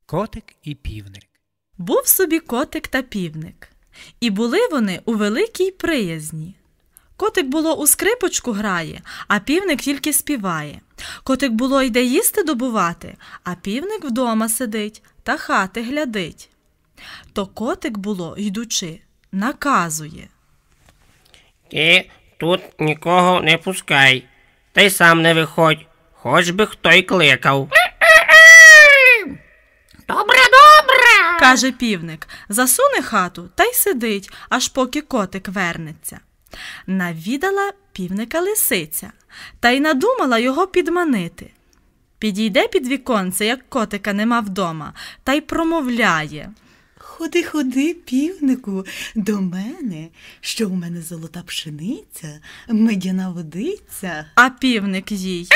Котик і півник. Був собі котик та півник. І були вони у великій приязні. Котик було у скрипочку грає, а півник тільки співає. Котик було йде їсти добувати, а півник вдома сидить та хати глядить. То котик було, йдучи, наказує: Ти тут нікого не пускай, та й сам не виходь, хоч би хто й кликав. Добре, каже півник, засуне хату та й сидить, аж поки котик вернеться. Навідала півника лисиця, та й надумала його підманити. Підійде під віконце, як котика нема вдома, та й промовляє: Ходи, ходи, півнику, до мене, що в мене золота пшениця, медяна водиця. А півник їй: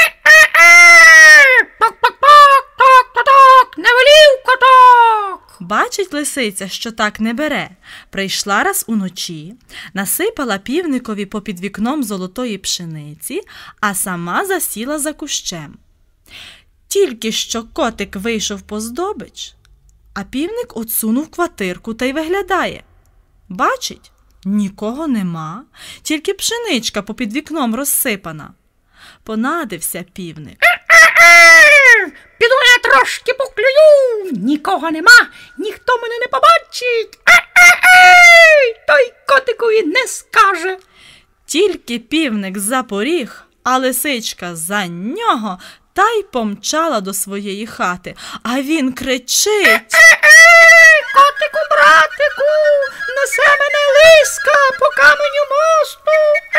Ток-ток-ток, не велів коток. Бачить лисиця, що так не бере. Прийшла раз уночі, насипала півникові попід вікном золотої пшениці, а сама засіла за кущем. Тільки що котик вийшов по здобич, а півник отсунув квартирку та й виглядає. Бачить, нікого нема, тільки пшеничка попід вікном розсипана. Понадився півник. Піду я трошки поклюю, нікого нема, ніхто мене не побачить. Той котикові не скаже. Тільки півник запоріг, а лисичка за нього та й помчала до своєї хати. А він кричить: Котику, братику, несе мене лиска по каменю мосту.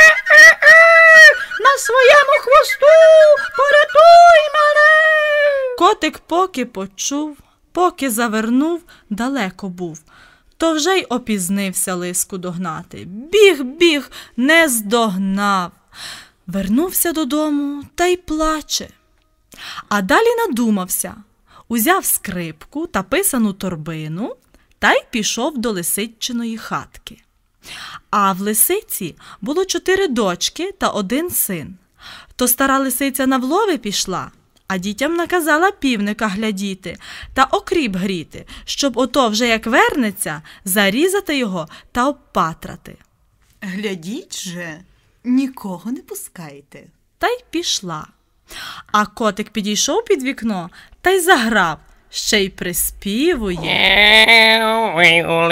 На своєму хвосту порятуй мене. Котик поки почув, поки завернув, далеко був. То вже й опізнився лиску догнати. Біг, не здогнав. Вернувся додому та й плаче. А далі надумався. Узяв скрипку та писану торбину та й пішов до лисичиної хатки. А в лисиці було 4 дочки та 1 син. То стара лисиця на влови пішла, а дітям наказала півника глядіти та окріп гріти, щоб ото вже як вернеться, зарізати його та обпатрати. Глядіть же, нікого не пускайте. Та й пішла. А котик підійшов під вікно та й заграв, ще й приспівує: Ой, у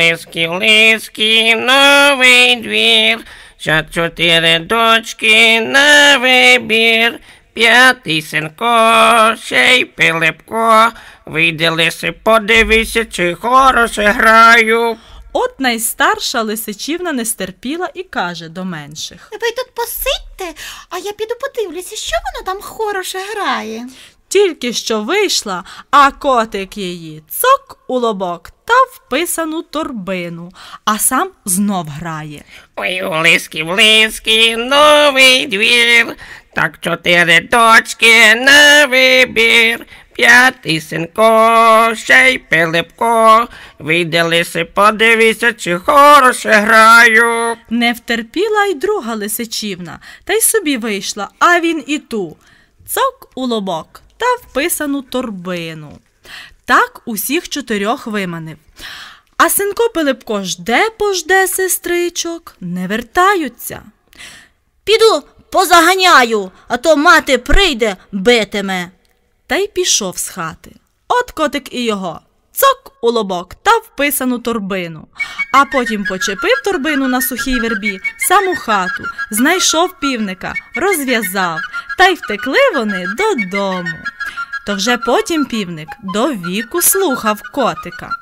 лиски, новий двір, за 4 дочки на вибір. 5-й синко, ще й Пилипко, вийди, лиси, подивися, чи хороше граю. От найстарша лисичівна не стерпіла і каже до менших: Ви тут посидьте, а я піду подивлюся, що воно там хороше грає. Тільки що вийшла, а котик її цок у лобок та в писану торбину, а сам знов грає. Ой, у лиски, новий двір, так 4 дочки на вибір. 5-й синко, ще й Пилипко, вийди, лиси, подивися, чи хороше граю. Не втерпіла й друга лисичівна, та й собі вийшла, а він і ту. Цок у лобок та в писану торбину. Так усіх 4 виманив. А синко Пилипко жде сестричок, не вертаються. Піду позаганяю, а то мати прийде, битиме. Та й пішов з хати. От котик і його. Цок у лобок та в писану торбину. А потім почепив торбину на сухій вербі, саму хату, знайшов півника, розв'язав, та й втекли вони додому. То вже потім півник до віку слухав котика.